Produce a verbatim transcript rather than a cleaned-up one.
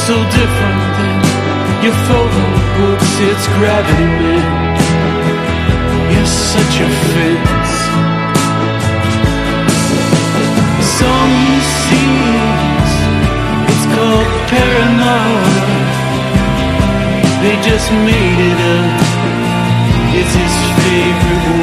so different than your photo books. It's gravity, man. You're such a fence. Some seas, it's called paranoia. They just made it up. It's his favorite